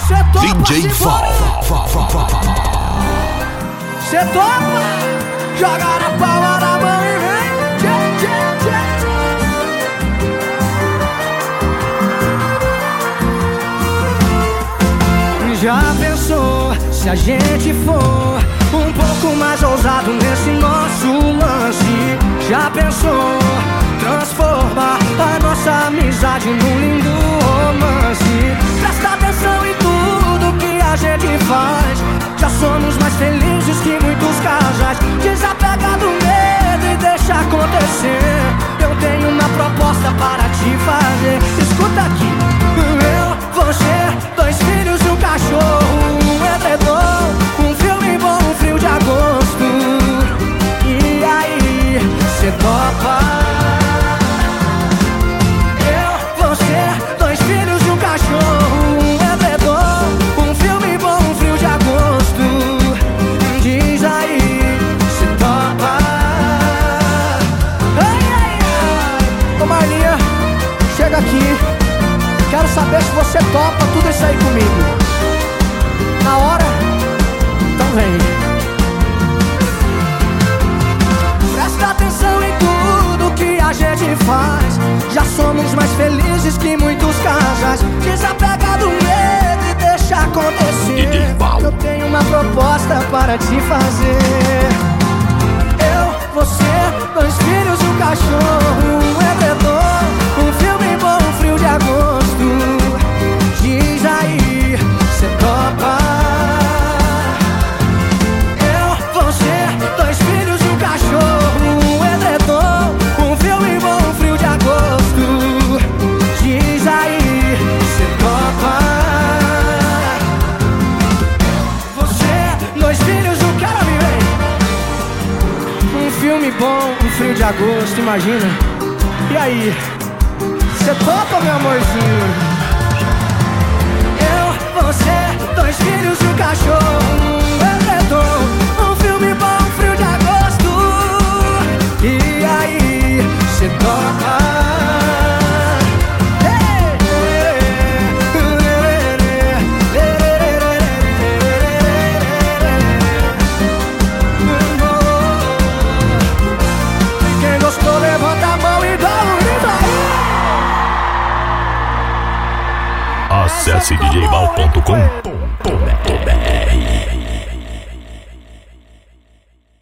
DJ Val. Cê topa? Joga na palma da mão e vem. Já pensou se a gente for um pouco mais ousado nesse nosso lance? Já pensou transformar a nossa amizade num lindo romance? Presta atenção em tudo que a gente faz. Já somos mais felizes que muitos casais. Desapega do medo e deixa acontecer. Eu tenho uma proposta para te fazer. Escuta aqui. Eu, você, 2 filhos e um cachorro, um edredom, um filme bom, um frio de agosto. E aí, cê topa? Eu, você, 2 filhos e um cachorro, um edredom, um filme bom, um frio de agosto. Diz aí, cê topa? Ai, ai, ai. Ô Marlinha, chega aqui. Quero saber se você topa tudo isso aí comigo. Na hora? Então vem. Presta atenção em tudo que a gente faz. Já somos mais felizes que muitos casais. Desapega do medo e deixa acontecer. Eu tenho uma proposta para te fazer. Eu, você, 2 filhos e um cachorro, um edredom, um filme bom, um frio de agosto. Diz aí, cê topa? Eu, você, 2 filhos e um cachorro, um edredom, um filme bom, um frio de agosto. Diz aí, cê topa? Você, 2 filhos e um cara me vem. Um filme bom, um frio de agosto, imagina. E aí, cê topa, meu amorzinho? Você, 2 filhos e um cachorro, um edredom, um filme bom, um frio de agosto. E aí, cê topa? Quem gostou, levanta a mão e dá um grito aí. Acesse djval.com.